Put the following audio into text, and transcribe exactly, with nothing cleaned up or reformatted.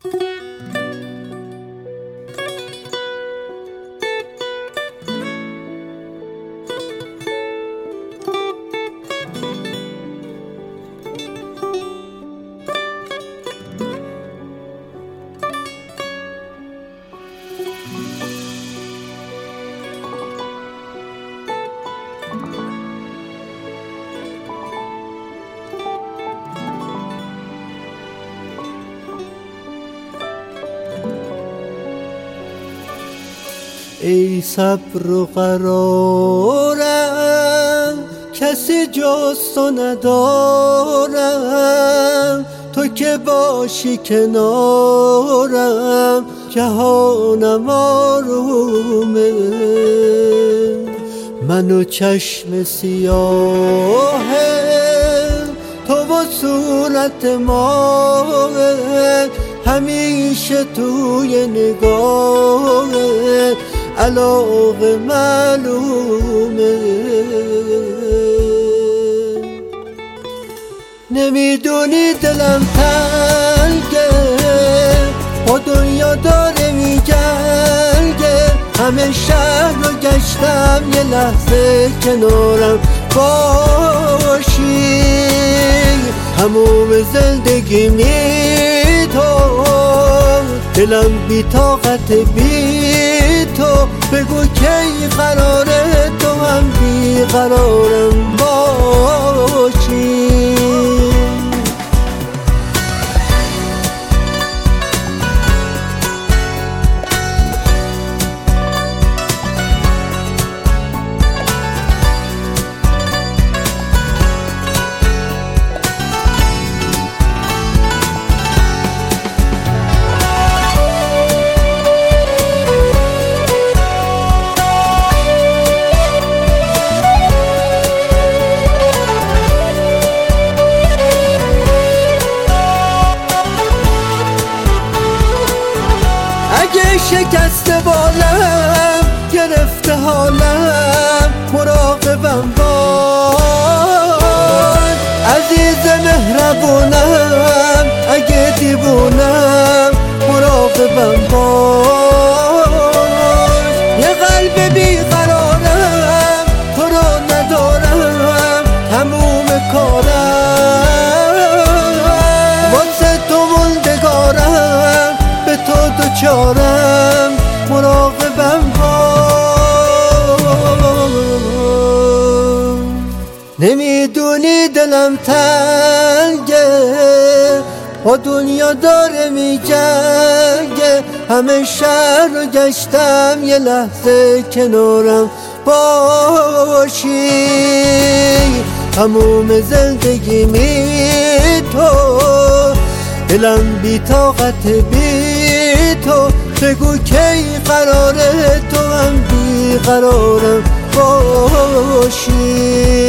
ای صبر و قرارم کسی جز تو ندارم، تو که باشی کنارم جهانم آرومه. من و چشم سیاهه تو و صورت ماه، همیشه توی نگاهه علاقه معلومه. نمیدونی دلم تنگه با دنیا داره میجنگه، همه شهر رو گشتم یه لحظه کنارم باشی، تموم زندگی می تو دلم بی طاقت بی تو، بگو کی قراره تو هم بی قرارم باشی. اگه شکسته بالم گرفته حالم مراقبم باش، عزیز مهربونم اگه دیوونم مراقبم باش. یه قلب بیقرارم تو رو ندارم تموم کارم، واسه تو موندگارم به تو دوچارم مراقبم باش. نمیدونی دلم تنگه با دنیا داره میجنگه، همه شهر رو گشتم یه لحظه کنارم باشی، تموم زندگی می تو دلم بی طاقت بی تو، بگو کی قراره تو هم بی قرارم باشی.